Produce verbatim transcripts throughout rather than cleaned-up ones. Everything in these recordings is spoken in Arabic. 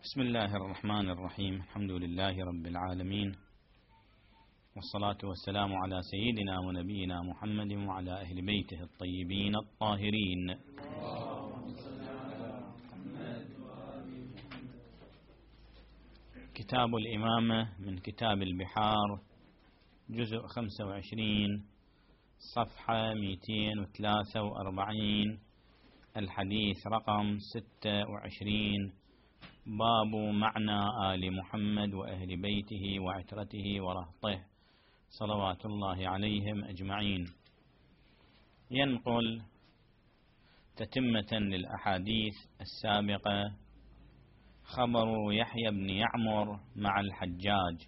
بسم الله الرحمن الرحيم. الحمد لله رب العالمين، والصلاة والسلام على سيدنا ونبينا محمد وعلى أهل بيته الطيبين الطاهرين. كتاب الإمامة من كتاب البحار، جزء خمسة وعشرين، صفحة مئتين وثلاثة وأربعين، الحديث رقم ستة وعشرين، باب معنى آل محمد وأهل بيته وعترته ورهطه صلوات الله عليهم أجمعين. ينقل تتمة للأحاديث السابقة خبر يحيى بن يعمر مع الحجاج.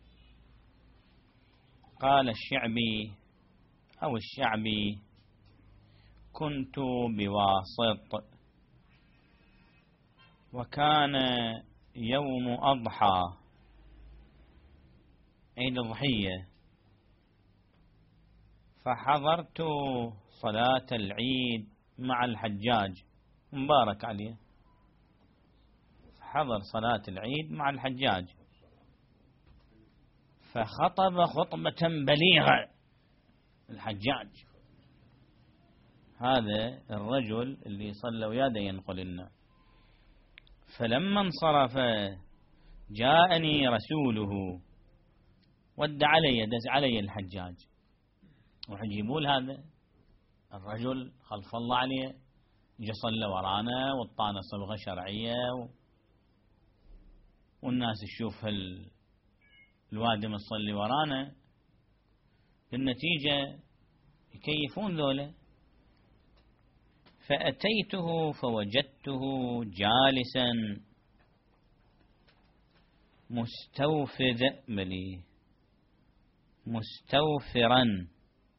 قال الشعبي أو الشعبي: كنت بواسط، وكان يوم أضحى عيد الضحية، فحضرت صلاة العيد مع الحجاج مبارك عليه، حضر صلاة العيد مع الحجاج، فخطب خطبة بليغة الحجاج. هذا الرجل اللي صلى وياده ينقل لنا: فلما انصرف جاءني رسوله، ود علي، دز علي الحجاج، وحجيبوا هذا الرجل خلف الله عليه، جا صلى ورانا وطانا صبغة شرعية، والناس تشوف الوادم الصلي ورانا، بالنتيجة يكيفون ذولا. فأتيته فوجدته جالسا مستوفذ بلي مستوفرا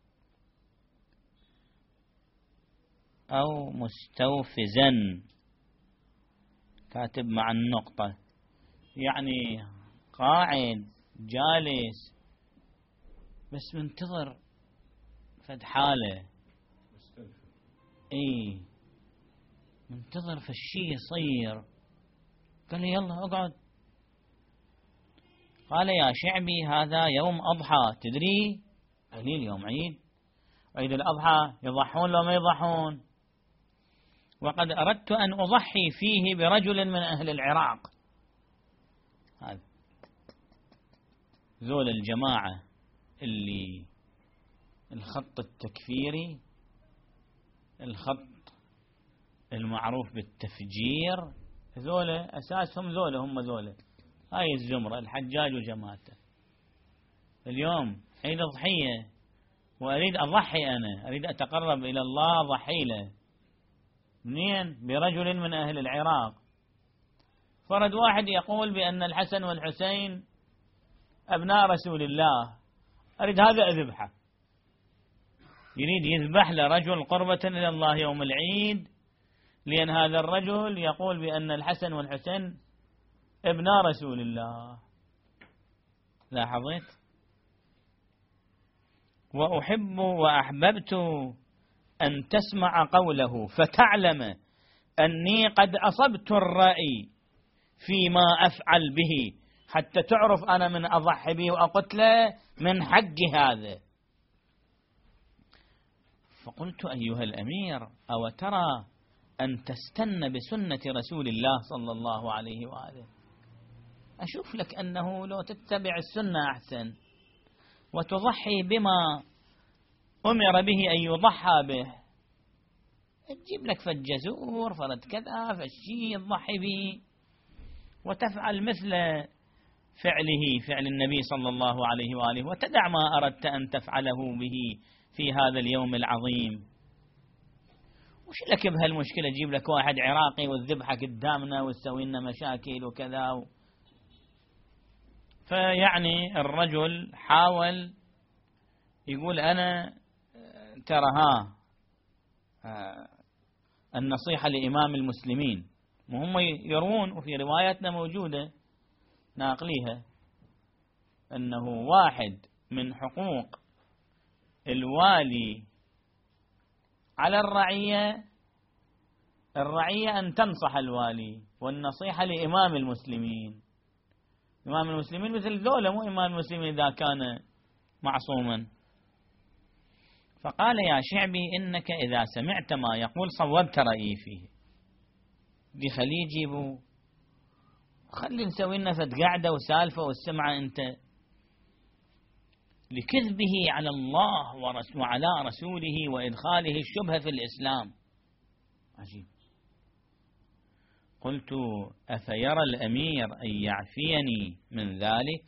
أو مستوفزا، كاتب مع النقطة، يعني قاعد جالس بس منتظر فد حاله، اي منتظر فالشي يصير. قال لي: يلا اقعد. قال: يا شعبي، هذا يوم أضحى، تدري قليل يوم عيد، عيد الأضحى يضحون لو ما يضحون، وقد أردت أن أضحي فيه برجل من أهل العراق. هذا ذول الجماعة اللي الخط التكفيري، الخط المعروف بالتفجير، ذولا أساسهم ذولا هم ذولا، هاي الزمرة، الحجاج وجماعته. اليوم عيد الضحية وأريد أضحي، أنا أريد أتقرب إلى الله، أضحي له. منين؟ برجل من أهل العراق. فرد واحد يقول بأن الحسن والحسين أبناء رسول الله، أريد هذا أذبحه، يريد يذبح لرجل قربة إلى الله يوم العيد، لأن هذا الرجل يقول بأن الحسن والحسين ابناء رسول الله. لاحظت؟ وأحب وأحببت أن تسمع قوله فتعلم أني قد أصبت الرأي فيما أفعل به، حتى تعرف أنا من أضحي به وأقتله من حق هذا. فقلت: أيها الأمير، أو ترى أن تستن بسنة رسول الله صلى الله عليه وآله؟ أشوف لك أنه لو تتبع السنة أحسن، وتضحي بما أمر به أن يضحى به، تجيب لك فالجزور فرد كذا فالشيء تضحي به، وتفعل مثل فعله فعل النبي صلى الله عليه وآله، وتدع ما أردت أن تفعله به في هذا اليوم العظيم. وش لك بهالمشكلة؟ جيب لك واحد عراقي والذبحة قدامنا وتسوي لنا مشاكل وكذا و... فيعني الرجل حاول يقول: أنا ترى ها النصيحة لإمام المسلمين، وهم يروون وفي رواياتنا موجودة ناقليها أنه واحد من حقوق الوالي على الرعية الرعية أن تنصح الوالي، والنصيحة لإمام المسلمين. إمام المسلمين مثل ذولا، مو إمام المسلمين إذا كان معصوما. فقال يا شعبي إنك إذا سمعت ما يقول صوبت رأيي فيه. دي خليه يجيبه، خلي نسوي لنا فد قعدة وسالفة والسمعة أنت لكذبه على الله وعلى رسوله وإدخاله الشبهة في الإسلام. عجيب. قلت أفيرى الأمير أن يعفيني من ذلك؟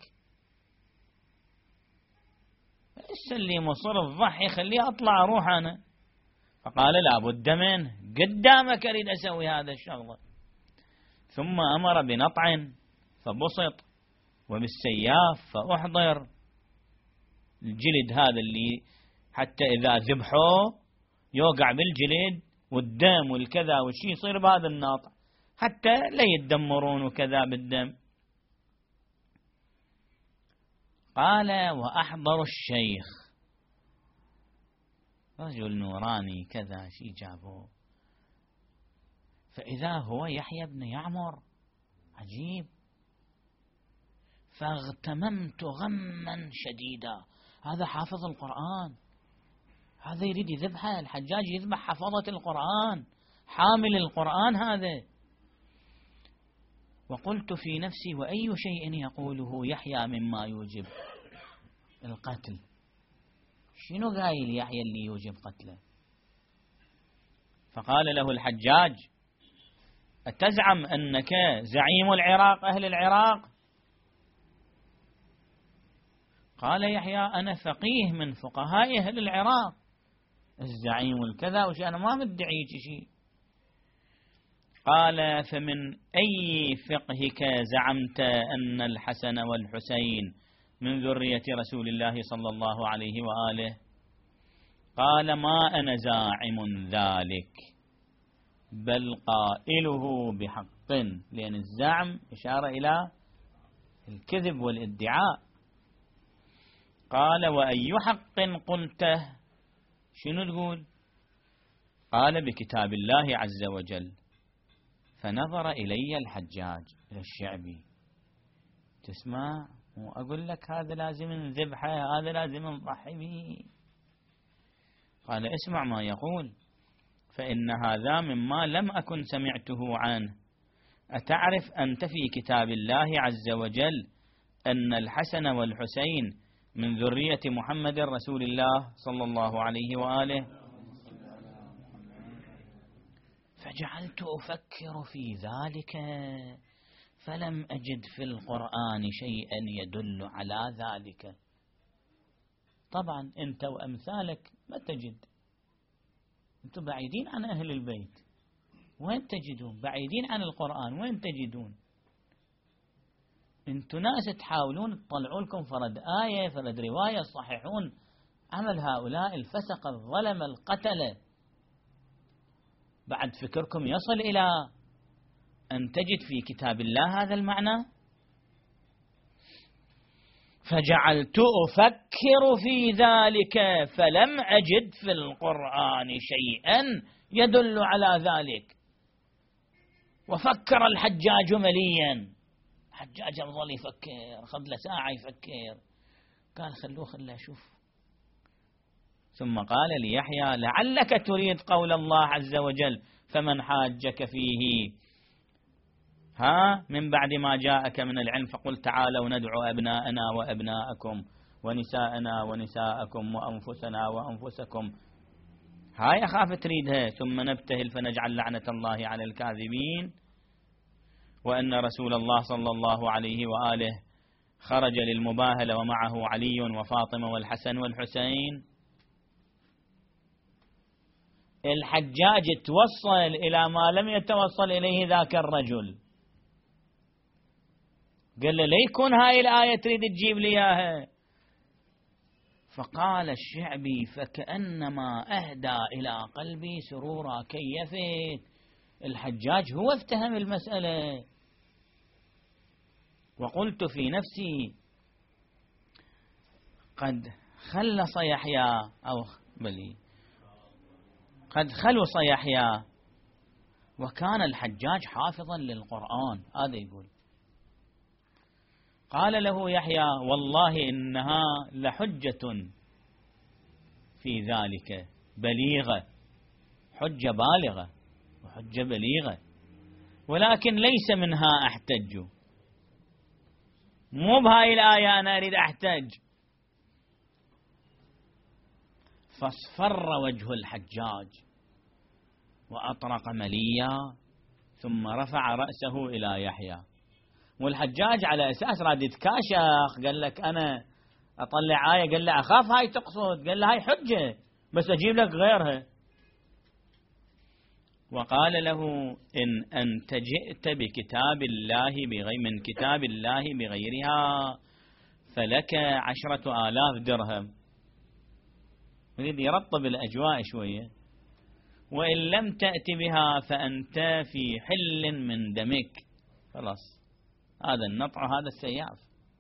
لسه اللي مصر الضحي خليه أطلع أروح أنا. فقال لا بد منه، قدامك أريد أسوي هذا الشغل. ثم أمر بنطع فبسط، وبالسياف فأحضر الجلد هذا اللي حتى إذا ذبحوه يوقع بالجلد والدم والكذا والشي يصير بهذا الناطع حتى لا يتدمرون وكذا بالدم. قال وأحضر الشيخ، رجل نوراني كذا شي جابوه، فإذا هو يحيى بن يعمر. عجيب. فاغتممت غما شديدا. هذا حافظ القرآن، هذا يريد يذبحه، الحجاج يذبح حفظة القرآن، حامل القرآن هذا. وقلت في نفسي وأي شيء يقوله يحيى مما يوجب القتل؟ شنو قايل يحيى اللي يوجب قتله؟ فقال له الحجاج أتزعم أنك زعيم العراق أهل العراق؟ قال يحيى أنا فقيه من فقهاء أهل العراق، الزعيم الكذا وشي أنا ما مدعي شيء. قال فمن أي فقهك زعمت أن الحسن والحسين من ذرية رسول الله صلى الله عليه وآله؟ قال ما أنا زاعم ذلك، بل قائله بحق، لأن الزعم إشارة إلى الكذب والادعاء. قال وأي حق قلته؟ شنو تقول؟ قال بكتاب الله عز وجل. فنظر إلي الحجاج إلى الشعبي، تسمع وأقول لك هذا لازم نذبحه، هذا لازم نضحي به. قال اسمع ما يقول، فإن هذا مما لم أكن سمعته عنه. أتعرف أنت في كتاب الله عز وجل أن الحسن والحسين من ذرية محمد رسول الله صلى الله عليه وآله؟ فجعلت أفكر في ذلك فلم أجد في القرآن شيئا يدل على ذلك. طبعا أنت وأمثالك ما تجد، أنتم بعيدين عن أهل البيت، وين تجدون؟ بعيدين عن القرآن، وين تجدون؟ أنتم ناس تحاولون تطلعوا لكم فرد آية فرد رواية صحيحون عمل هؤلاء الفسق الظلم القتلة. بعد فكركم يصل إلى أن تجد في كتاب الله هذا المعنى؟ فجعلت أفكر في ذلك فلم أجد في القرآن شيئا يدل على ذلك. وفكر الحجاج مليا، الحجاج أفضل يفكر، خذ له ساعة يفكر. قال خلوه خلاه أشوف. ثم قال ليحيى لعلك تريد قول الله عز وجل فمن حاجك فيه ها من بعد ما جاءك من العلم فقل تعالوا ندعو أبناءنا وأبناءكم ونساءنا ونساءكم وأنفسنا وأنفسكم. هاي أخاف تريدها. ثم نبتهل فنجعل لعنة الله على الكاذبين. وأن رسول الله صلى الله عليه وآله خرج للمباهلة ومعه علي وفاطمة والحسن والحسين. الحجاج توصل إلى ما لم يتوصل إليه ذاك الرجل. قال له ليكون هاي الآية تريد تجيب لي إياها؟ فقال الشعبي فكأنما أهدى إلى قلبي سرورا كيفت. الحجاج هو افتهم المسألة. وقلت في نفسي قد خلص يحيى أو بلي قد خلص يحيى وكان الحجاج حافظا للقرآن. هذا يقول. قال له يحيى: والله إنها لحجة في ذلك بليغة، حجة بالغة وحجة بليغة، ولكن ليس منها أحتج، مو بهاي الآية أنا أريد أحتج. فاصفر وجه الحجاج وأطرق مليا، ثم رفع رأسه إلى يحيى. والحجاج على أساس راد يتكاشخ، قال لك أنا أطلع آية، قال له أخاف هاي تقصد، قال له هاي حجة بس أجيب لك غيرها. وقال له: إن أنت جئت بكتاب الله بغير من كتاب الله بغيرها فلك عشرة آلاف درهم. يريد يرطب الأجواء شوية. وإن لم تأت بها فأنت في حل من دمك. خلاص، هذا النطع هذا السياف.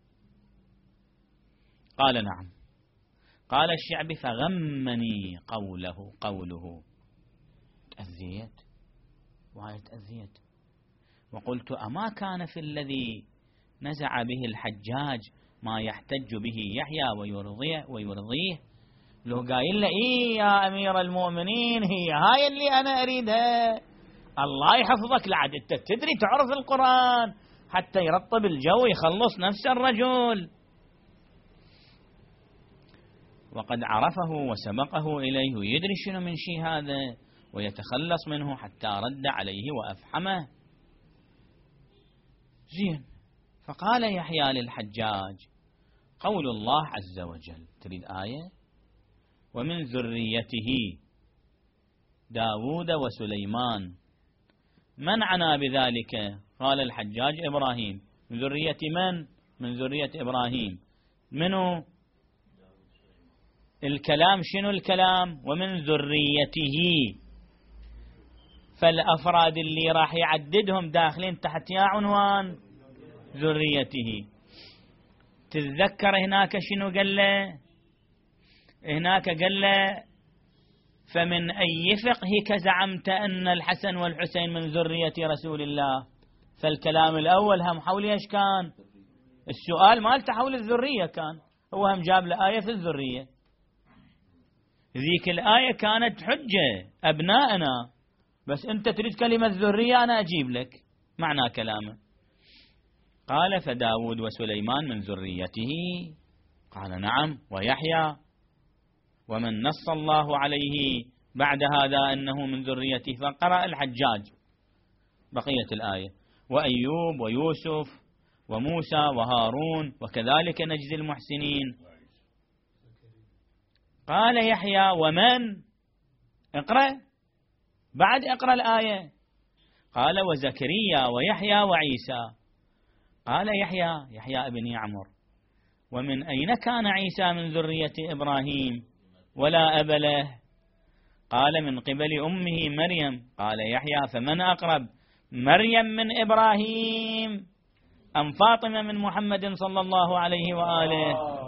قال: نعم. قال الشعبي: فغمني قوله قوله تأذيت وهي تأذيت، وقلت: أما كان في الذي نزع به الحجاج ما يحتج به يحيى ويرضيه ويرضيه؟ لو قايل له: إيه يا أمير المؤمنين، هي هاي اللي أنا أريدها، الله يحفظك، لعد أنت تدري تعرف القرآن، حتى يرطب الجو يخلص نفس الرجل. وقد عرفه وسبقه إليه ويدري شنو من شيء هذا ويتخلص منه حتى رد عليه وأفحمه. زين. فقال يحيى للحجاج: قول الله عز وجل، تريد آية؟ ومن ذريته داود وسليمان. من عنا بذلك؟ قال الحجاج: إبراهيم. من ذرية من؟ من ذرية إبراهيم. منو الكلام؟ شنو الكلام؟ ومن ذريته. فالأفراد اللي راح يعددهم داخلين تحت يا عنوان ذريته. تتذكر هناك شنو قال له؟ هناك قال له: فمن أي فقهك زعمت أن الحسن والحسين من ذرية رسول الله؟ فالكلام الأول هم حول إيش كان؟ السؤال مالته حول الذرية كان، هو هم جاب له آية في الذرية. ذيك الآية كانت حجة أبنائنا، بس أنت تريد كلمة ذرية أنا أجيب لك معنى كلامه. قال: فداود وسليمان من ذريته. قال: نعم. ويحيى. ومن نص الله عليه بعد هذا أنه من ذريته. فقرأ الحجاج بقية الآية: وأيوب ويوسف وموسى وهارون وكذلك نجزي المحسنين. قال يحيى: ومن؟ اقرأ بعد، اقرأ الآية. قال: وزكريا ويحيى وعيسى. قال يحيى: يحيى ابن يعمر: ومن أين كان عيسى من ذرية إبراهيم ولا أب له؟ قال: من قبل أمه مريم. قال يحيى: فمن أقرب، مريم من إبراهيم أم فاطمة من محمد صلى الله عليه وآله؟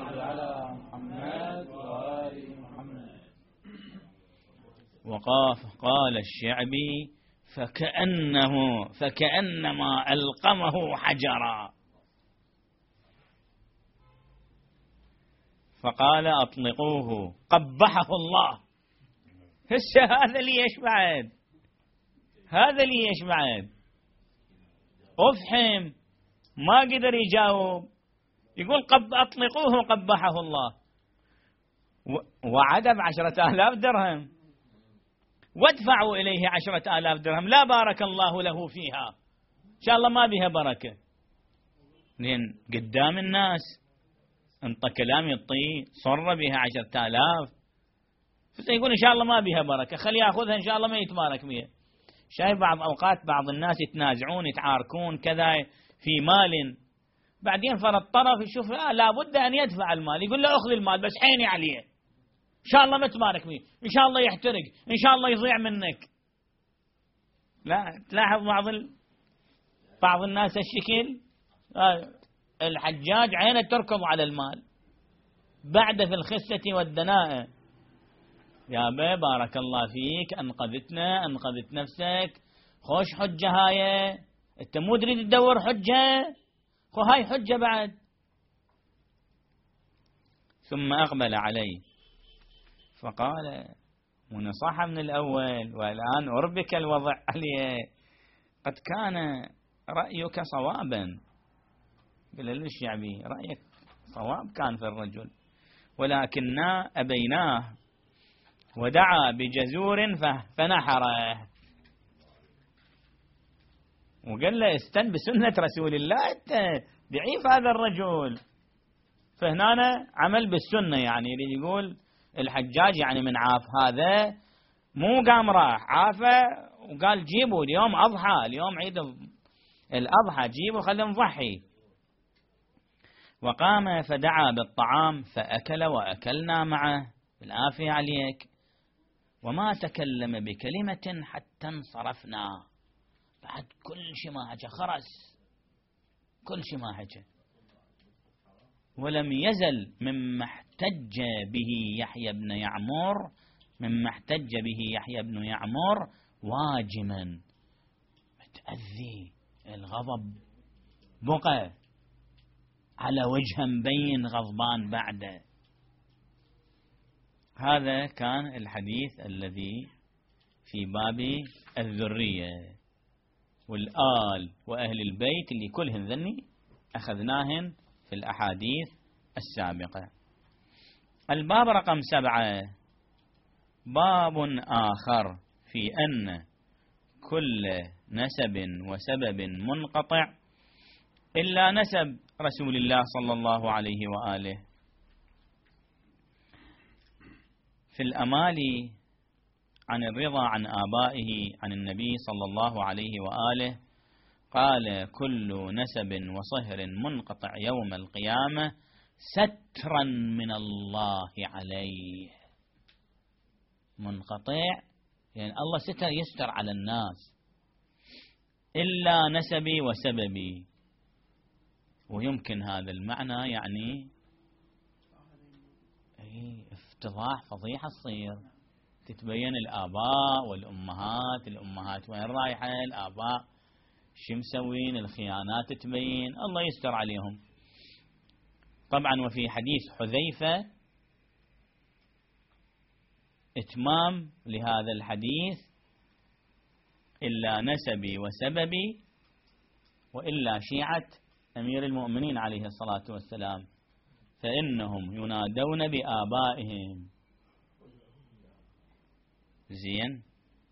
وقاف. قال الشعبي: فكأنه فكأنما ألقمه حجرا. فقال: أطلقوه قبحه الله. هسه هذا اللي يشبعد، هذا اللي يشبعد. أفحم ما قدر يجاوب، يقول قب أطلقوه قبحه الله. وعد بعشرة آلاف درهم، وادفعوا إليه عشرة آلاف درهم، لا بارك الله له فيها، إن شاء الله ما بها بركة. لأن قدام الناس انطى كلام يطي، صر بها عشرة آلاف، فسيقول إن شاء الله ما بها بركة، خلي يأخذها إن شاء الله ما يتبارك بها. شايف بعض أوقات بعض الناس يتنازعون يتعاركون كذا في مال، بعدين فرد طرف يشوف آه لابد أن يدفع المال، يقول له أخذ المال بس حيني عليه، إن شاء الله ما تبارك بيه، إن شاء الله يحترق، إن شاء الله يضيع منك. لا تلاحظ بعض ال... بعض الناس الشكل آه الحجاج عينه تركض على المال، بعد في الخسة والدناءة. يا بي بارك الله فيك، أنقذتنا، أنقذت نفسك، خوش حجة هاي، أنت مو تريد تدور حجة، خو هاي حجة بعد. ثم أقبل عليه فقال: ونصح من الأول والآن أربك الوضع عليه، قد كان رأيك صوابا. قال له الشعبي: رأيك صواب كان في الرجل، ولكننا أبيناه ودعا بجزور فنحره. وقال له: استن بسنة رسول الله، انت ضعيف هذا الرجل. فهنا عمل بالسنة، يعني يريد يقول الحجاج يعني من عاف هذا، مو قام راح عافه وقال جيبوا اليوم أضحى، اليوم عيد الأضحى، جيبوا خلينا نضحي. وقام فدعا بالطعام فأكل وأكلنا معه بالعافية عليك، وما تكلم بكلمة حتى انصرفنا. بعد كل شيء ما هجى، خرس كل شيء ما هجى. ولم يزل مما احتج به يحيى بن يعمر مما احتج به يحيى بن يعمر واجما، متأذي، الغضب بقى على وجه مبين، غضبان بعده. هذا كان الحديث الذي في باب الذرية والآل وأهل البيت، اللي كلهن ذني أخذناهن في الأحاديث السابقة. الباب رقم سبعة باب آخر في أن كل نسب وسبب منقطع إلا نسب رسول الله صلى الله عليه وآله. في الأمالي عن الرضا عن آبائه عن النبي صلى الله عليه وآله قال: كل نسب وصهر منقطع يوم القيامة سترا من الله عليه. منقطع يعني الله ستر يستر على الناس، إلا نسبي وسببي. ويمكن هذا المعنى يعني افتضاح، فضيحة تصير، تتبين الآباء والأمهات، الأمهات وين رايحة، الآباء شو مسوين، الخيانات تبين، الله يستر عليهم. طبعا وفي حديث حذيفة إتمام لهذا الحديث: إلا نسبي وسببي وإلا شيعة أمير المؤمنين عليه الصلاة والسلام فإنهم ينادون بآبائهم. زين.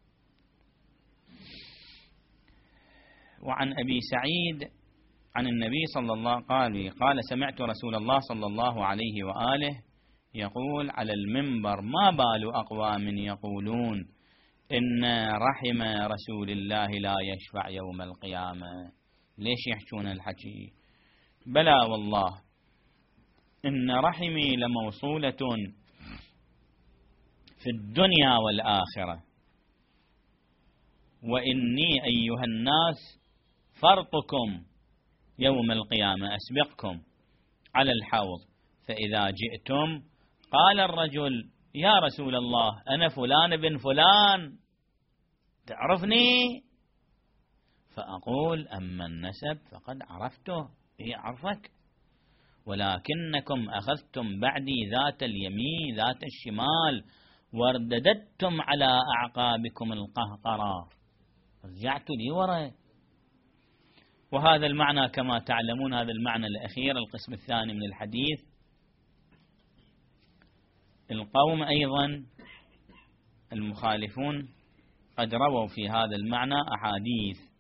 وعن أبي سعيد عن النبي صلى الله عليه وآله قال: سمعت رسول الله صلى الله عليه وآله يقول على المنبر: ما بال أقوام يقولون إن رحم رسول الله لا يشفع يوم القيامة. ليش يحجون الحكي؟ بلى والله إن رحمي لموصولة في الدنيا والآخرة، وإني أيها الناس فرطكم يوم القيامة، أسبقكم على الحوض، فإذا جئتم قال الرجل: يا رسول الله أنا فلان بن فلان، تعرفني؟ فأقول: أما النسب فقد عرفته، هي عرفك، ولكنكم أخذتم بعدي ذات اليمين ذات الشمال وارددتم على أعقابكم القهقرة، رجعتوا لي وراء. وهذا المعنى كما تعلمون، هذا المعنى الأخير القسم الثاني من الحديث، القوم أيضا المخالفون قد رووا في هذا المعنى أحاديث.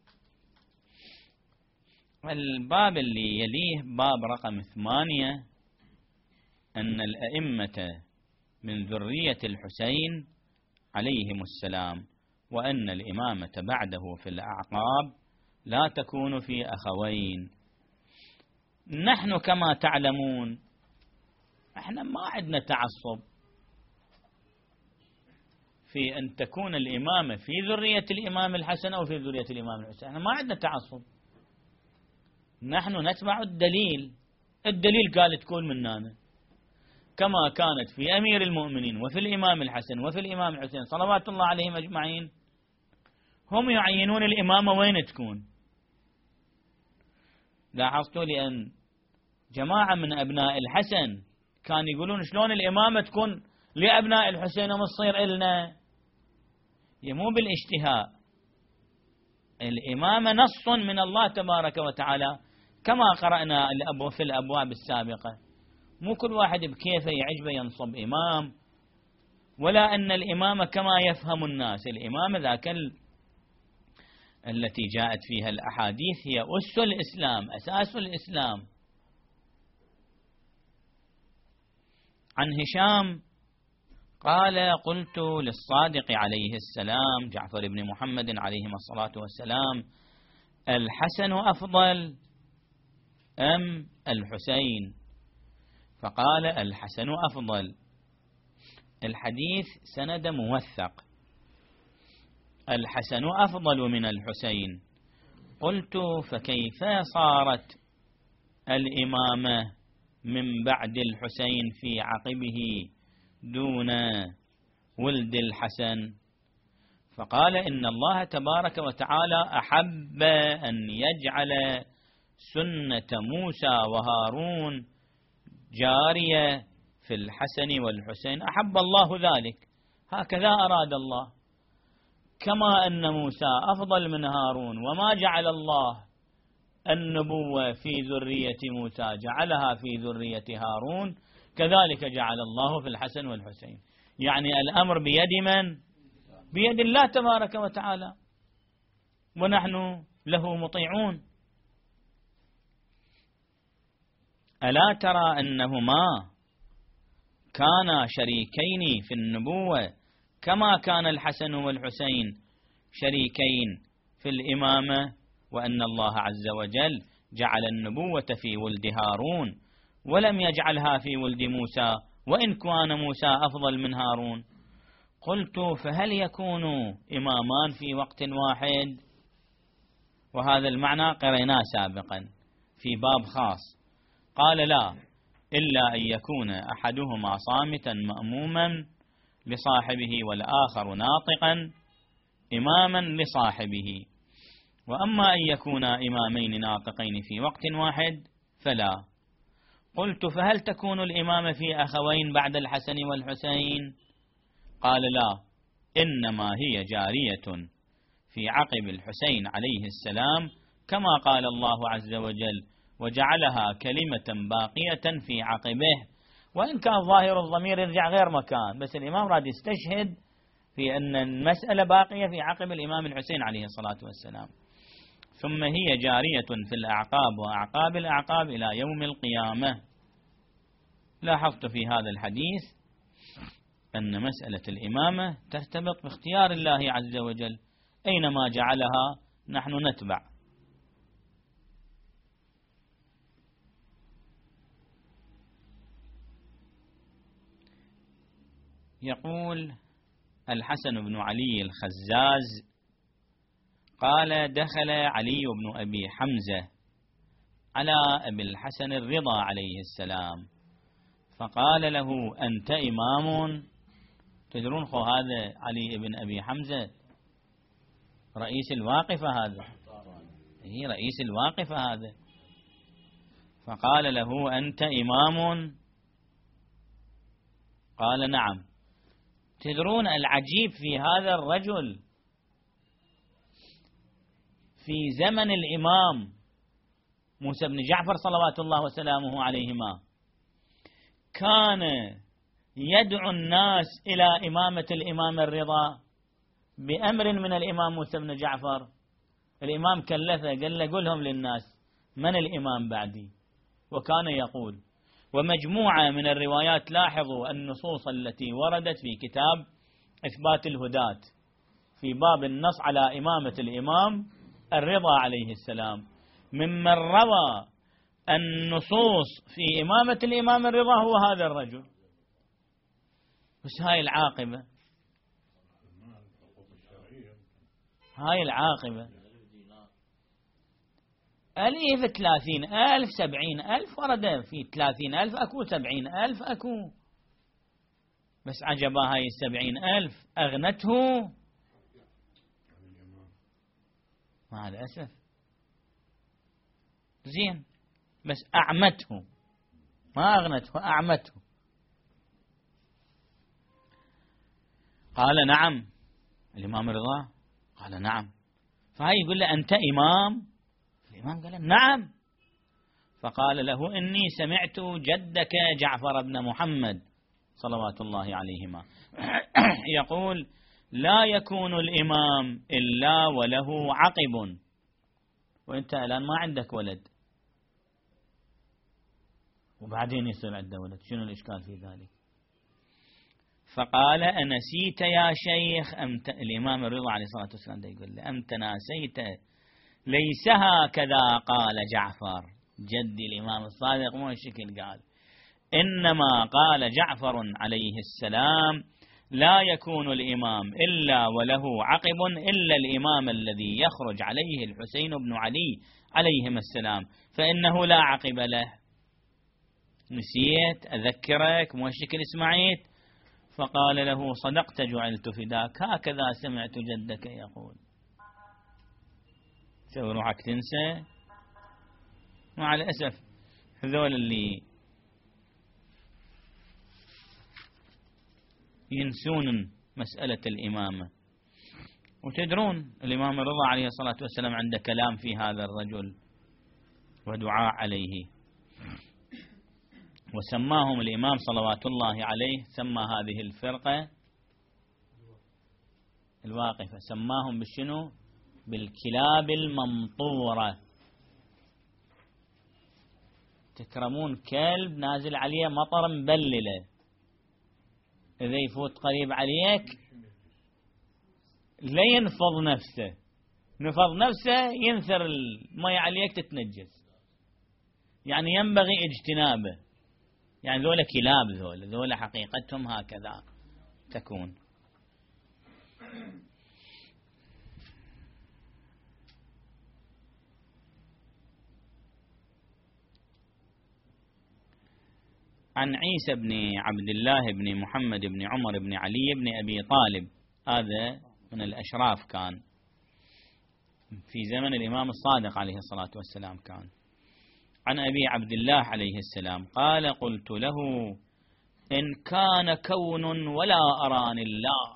الباب اللي يليه باب رقم ثمانية: أن الأئمة من ذرية الحسين عليهم السلام، وأن الإمامة بعده في الأعقاب لا تكون في أخوين. نحن كما تعلمون احنا ما عندنا تعصب في أن تكون الإمامة في ذرية الإمام الحسن أو في ذرية الإمام الحسين، احنا ما عندنا تعصب، نحن نتبع الدليل. الدليل قال تكون مننا، كما كانت في أمير المؤمنين وفي الإمام الحسن وفي الإمام الحسين صلوات الله عليهم أجمعين، هم يعينون الإمامة وين تكون. لاحظتوا لأن جماعة من أبناء الحسن كانوا يقولون شلون الإمامة تكون لأبناء الحسين وما تصير إلنا. مو بالاشتهاء، الإمامة نص من الله تبارك وتعالى كما قرأنا في الأبواب السابقة. مو كل واحد بكيفه يعجبه ينصب إمام، ولا أن الإمامة كما يفهم الناس. الإمامة ذاك التي جاءت فيها الأحاديث هي أس الإسلام، أساس الإسلام. عن هشام قال: قلت للصادق عليه السلام جعفر بن محمد عليهما الصلاة والسلام: الحسن أفضل أم الحسين؟ فقال: الحسن أفضل. الحديث سند موثق، الحسن أفضل من الحسين. قلت: فكيف صارت الإمامة من بعد الحسين في عقبه دون ولد الحسن؟ فقال: إن الله تبارك وتعالى أحب أن يجعل سنة موسى وهارون جارية في الحسن والحسين، أحب الله ذلك، هكذا أراد الله. كما أن موسى أفضل من هارون، وما جعل الله النبوة في ذرية موسى، جعلها في ذرية هارون، كذلك جعل الله في الحسن والحسين. يعني الأمر بيد من؟ بيد الله تبارك وتعالى، ونحن له مطيعون. ألا ترى أنهما كانا شريكين في النبوة كما كان الحسن والحسين شريكين في الإمامة، وأن الله عز وجل جعل النبوة في ولد هارون ولم يجعلها في ولد موسى، وإن كان موسى أفضل من هارون. قلت: فهل يكون إمامان في وقت واحد؟ وهذا المعنى قريناه سابقا في باب خاص. قال: لا، إلا أن يكون أحدهما صامتا مأموما لصاحبه والآخر ناطقا إماما لصاحبه. وأما أن يكون إمامين ناطقين في وقت واحد فلا. قلت: فهل تكون الإمامة في أخوين بعد الحسن والحسين؟ قال: لا، إنما هي جارية في عقب الحسين عليه السلام، كما قال الله عز وجل: وجعلها كلمة باقية في عقبه. وإن كان ظاهر الضمير يرجع غير مكان، بس الإمام راد يستشهد في أن المسألة باقية في عقب الإمام الحسين عليه الصلاة والسلام. ثم هي جارية في الأعقاب وأعقاب الأعقاب إلى يوم القيامة. لاحظت في هذا الحديث أن مسألة الإمامة ترتبط باختيار الله عز وجل، أينما جعلها نحن نتبع. يقول الحسن بن علي الخزاز قال: دخل علي بن أبي حمزة على أبي الحسن الرضا عليه السلام فقال له: أنت إمام؟ تدرون خو هذا علي بن أبي حمزة رئيس الواقفة، هذا هي رئيس الواقفة هذا. فقال له: أنت إمام؟ قال: نعم. تدرون العجيب في هذا الرجل، في زمن الإمام موسى بن جعفر صلوات الله وسلامه عليهما كان يدعو الناس إلى إمامة الإمام الرضا بأمر من الإمام موسى بن جعفر. الإمام كلفه قال له: قلهم للناس من الإمام بعدي. وكان يقول. ومجموعة من الروايات، لاحظوا النصوص التي وردت في كتاب إثبات الهداة في باب النص على إمامة الإمام الرضا عليه السلام، ممن روى النصوص في إمامة الإمام الرضا هو هذا الرجل. بس هاي العاقبة، هاي العاقبة أليف ثلاثين ألف سبعين ألف ورد في ثلاثين ألف أكو سبعين ألف أكو، بس عجبا هاي السبعين ألف أغنته مع الأسف. زين، بس أعمته، ما أغنته، أعمته. قال نعم. الإمام رضا قال نعم. فهي يقول له أنت إمام؟ الإمام قال نعم. فقال له إني سمعت جدك جعفر بن محمد صلوات الله عليهما يقول لا يكون الإمام إلا وله عقب، وأنت الآن ما عندك ولد، وبعدين يصير عنده ولد، شنو الإشكال في ذلك؟ فقال أنسيت يا شيخ أم ت... الإمام الرضا عليه الصلاة والسلام يقول له أم تناسيت ليس هكذا قال جعفر جدي الإمام الصادق، مو الشكل قال، إنما قال جعفر عليه السلام لا يكون الإمام إلا وله عقب إلا الإمام الذي يخرج عليه الحسين بن علي عليهم السلام فإنه لا عقب له. نسيت أذكرك، مو الشكل سمعت؟ فقال له صدقت جعلت فداك، هكذا سمعت جدك يقول. سوي روحك تنسى؟ مع الأسف هذول اللي ينسون مسألة الإمامة. وتدرون الإمام الرضا عليه الصلاة والسلام عنده كلام في هذا الرجل ودعاء عليه، وسماهم الإمام صلوات الله عليه، سمى هذه الفرقة الواقفة سماهم بالشنو؟ بالكلاب الممطورة. تكرمون كلب نازل عليه مطر مبللة، إذا يفوت قريب عليك لا ينفض نفسه، نفض نفسه ينثر الماء عليك تتنجس، يعني ينبغي اجتنابه. يعني ذولا كلاب، ذولا ذولا حقيقتهم هكذا تكون. عن عيسى بن عبد الله بن محمد بن عمر بن علي بن أبي طالب، هذا من الأشراف، كان في زمن الإمام الصادق عليه الصلاة والسلام كان. عن أبي عبد الله عليه السلام قال قلت له إن كان كون ولا أراني الله.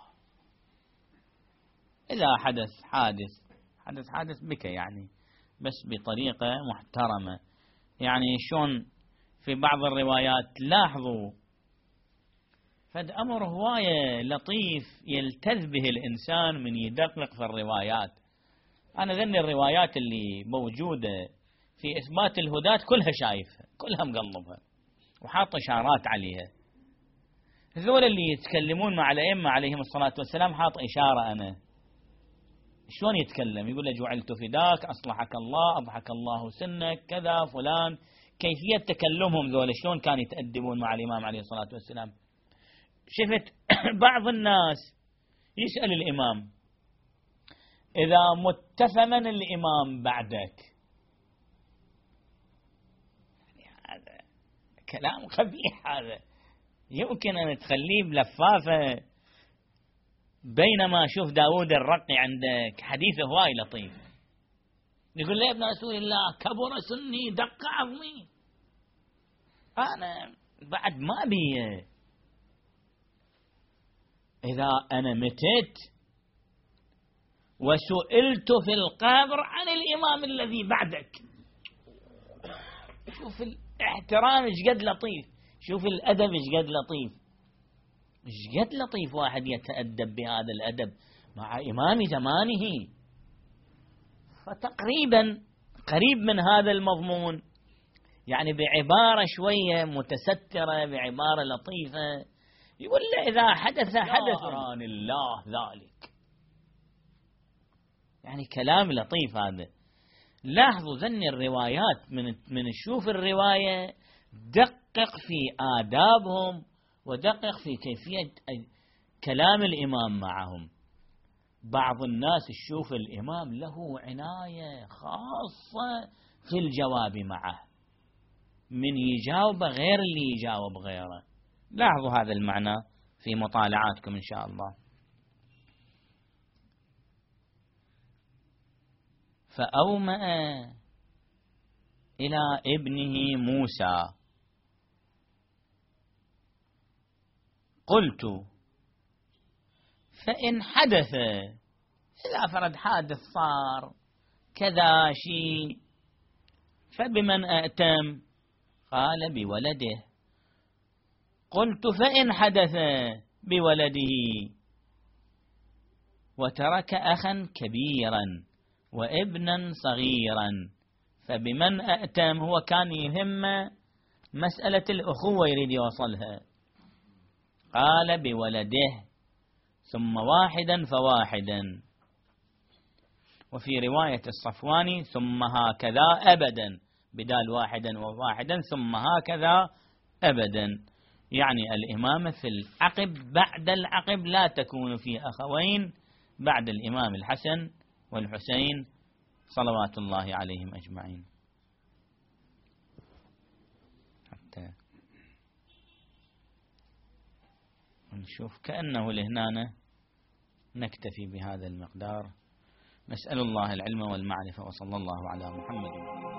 إذا حدث حادث حدث حادث بك يعني، بس بطريقة محترمة. يعني شون في بعض الروايات لاحظوا فد أمر هواية لطيف يلتذ به الإنسان من يدقق في الروايات. أنا ذني الروايات اللي موجودة في إثبات الهداة كلها شايفها، كلها مقلبها وحاط إشارات عليها. هذول اللي يتكلمون مع الأئمة عليهم الصلاة والسلام حاط إشارة. أنا شلون يتكلم؟ يقول له جعلت فداك، أصلحك الله، أضحك الله سنك، كذا فلان. كيفية تكلمهم ذول شلون كانوا يتأدبون مع الإمام عليه الصلاة والسلام. شفت بعض الناس يسأل الإمام إذا متفما الإمام بعدك، هذا كلام قبيح، هذا يمكن أن تخليه بلفافة. بينما شوف داود الرقي عندك حديثه هواي لطيف، يقول له يا ابن رسول الله كبر سني دق عظمي، أنا بعد ما بي إذا أنا متت وسئلت في القبر عن الإمام الذي بعدك. شوف الاحترام ايش قد لطيف، شوف الأدب ايش قد لطيف، ايش قد لطيف واحد يتأدب بهذا الأدب مع إمام زمانه. فتقريبا قريب من هذا المضمون، يعني بعبارة شوية متسترة، بعبارة لطيفة، يقول له إذا حدث حدث عن الله ذلك. يعني كلام لطيف هذا. لاحظوا ذني الروايات، من من نشوف الرواية دقق في آدابهم ودقق في كيفية كلام الإمام معهم. بعض الناس تشوف الإمام له عناية خاصة في الجواب معه، من يجاوب غير اللي يجاوب غيره. لاحظوا هذا المعنى في مطالعاتكم إن شاء الله. فأومأ إلى ابنه موسى: قلت فإن حدث، إذا فرد حادث صار كذا شيء، فبمن أأتم؟ قال: بولده. قلت فإن حدث بولده وترك أخا كبيرا وابنا صغيرا، فبمن أأتم؟ هو كان يهم مسألة الأخوة يريد يوصلها. قال: بولده، ثم واحدا فواحدا. وفي رواية الصفواني: ثم هكذا أبدا، بدال واحدا وواحدا ثم هكذا أبدا، يعني الإمامة في العقب بعد العقب لا تكون في أخوين بعد الإمام الحسن والحسين صلوات الله عليهم أجمعين. حتى نشوف كأنه لهنا نكتفي بهذا المقدار. نسأل الله العلم والمعرفة، وصلى الله على محمد.